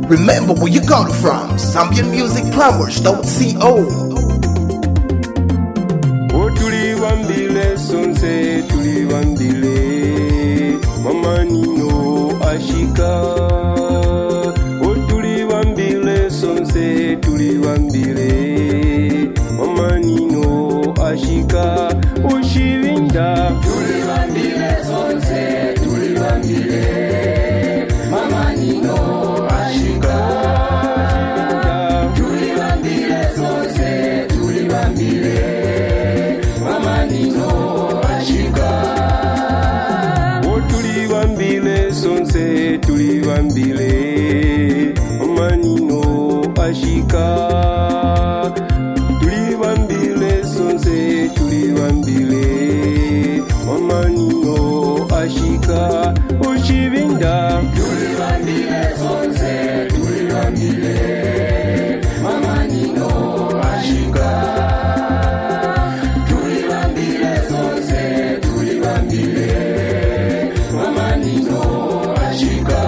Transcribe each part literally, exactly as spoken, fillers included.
Remember where you got it from. Zambian Music Plumbers dot co. O tuli wambile sonse tuli wambile mama nino ashika. O tuli wambile sonse tuli wambile mama nino ashika. O shivinda tuli wambile sonse tuli wambile mama nino ashika. Tuli wambile sonse tuli wambile mama nino ashika. O tuli wambile sonse tuli wambile mama nino ashika. Tuli wambile sonse tuli wambile mama nino ashika. O shivinda tuli wambile sonse tuli wambile mama nino ashika. Tuli wambile sonse tuli wambile mama nino ashika.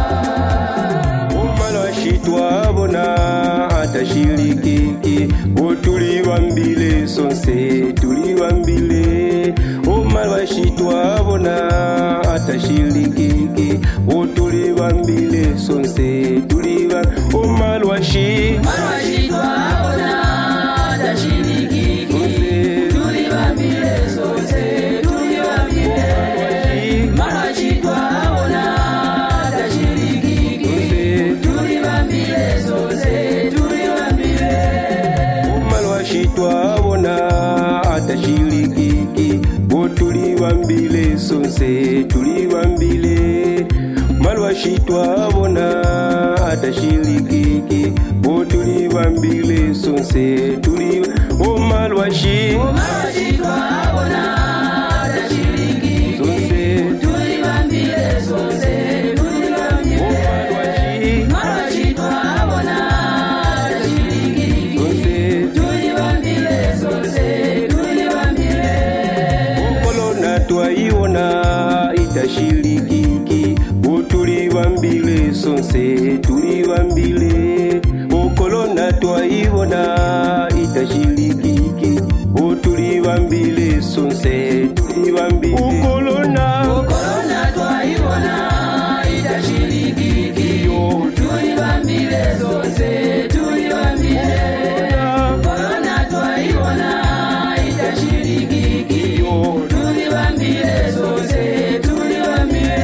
Omala shitwa bona atashirikiki. O tuli wambile sonse tuli wambile. Omala shitwa bona atashirikiki. O tuli wambile sonse tuli wa. Omala shi Mama shitwa bona atashirikiki. Tuli wambile sonse tuli wambile. Mama shitwa bona atashirikiki. Tuli wambile sonse tuli wambile. Omala shitwa bona atashirikiki. O tuli wambile sonse tuli wambile. Malwa shitwa bona atashirikiki. O tuli wambile sonse tuli. O malwa shi Mama shitwa bona atashirikiki. Tuli wambile sonse tuli wambile. Mama shitwa bona atashirikiki. Tuli wambile sonse tuli wambile. Okolona twaiona itashirikiki. O tuli wambile sonse tuli wambile. Okolona twaiona itashirikiki. O tuli wambile sonse tuli wambile. Okolona Okolona twaiona itashirikiki. Tuli wambile sonse tuli wambile. Okolona twaiona itashirikiki. Tuli wambile sonse tuli wambile.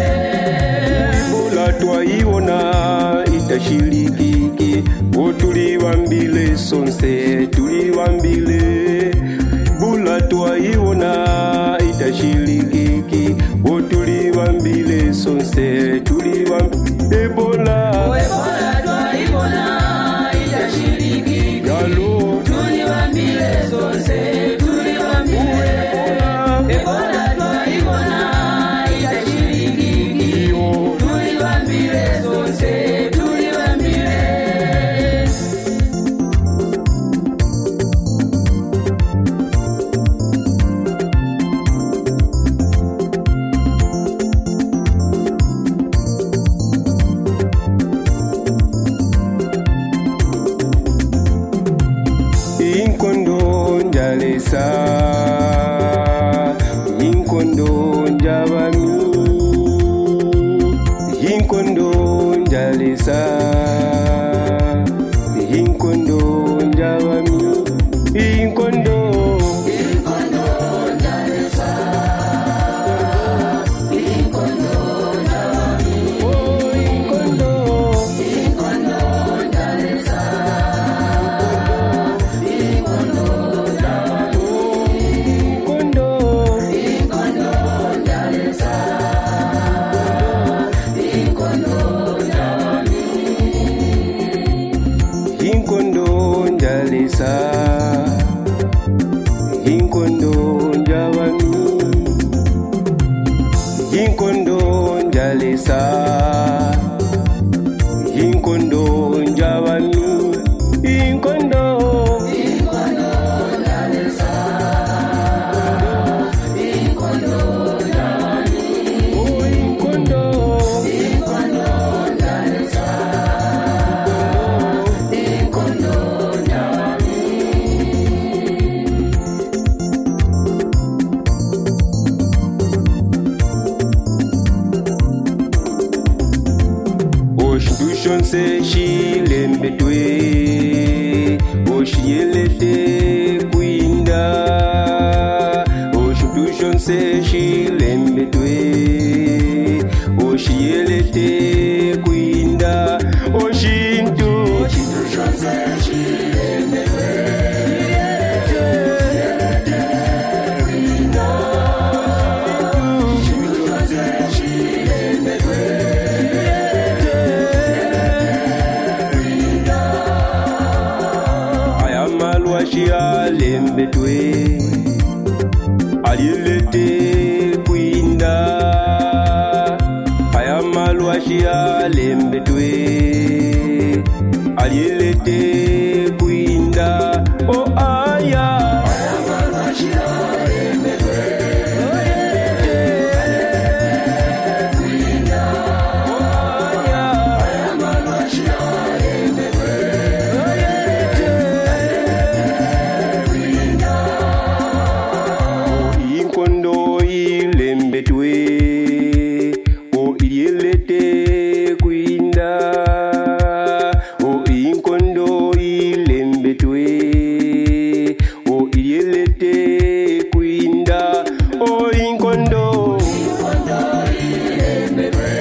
Ola twaiona itashirikiki. O tuli wambile sonse tuli wambile. Bula twaiona itashirikiki. O tuli wambile sonse tuli wambile. Ebola Ebola twaiona itashirikiki. Yalo Tuli wambile sonse tuli wambile. Ebola twaiona itashirikiki. Tuli wambile sonse tuli wambile. Inkondo njalesa. Inkondo njabami. Inkondo njalesa. Inkondo njabami. Inkondo Inkondo njalesa. Inkondo njabami. oh inkondo Inkondo njalesa. Inkondo njabami. inkondo Inkondo njalesa. Inkondo njabami. inkondo njalesa. oshintu shonse shilembedwe oshiyelete kwinda oshintu shonse shilembedwe oshiyelete kwinda oshintu shonse shilembedwe Lembedwe alilete kwinda ayamalwashia lembedwe alilete kwinda o aya ayamalwashia lembedwe kwinda o aya ayamalwashia lembedwe o ilete kwinda o inkondo ilembetwe o ilete kwinda o inkondo inkondo ilembetwe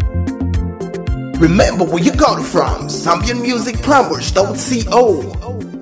Remember where you got it from. Zambian Music Plumbers dot co.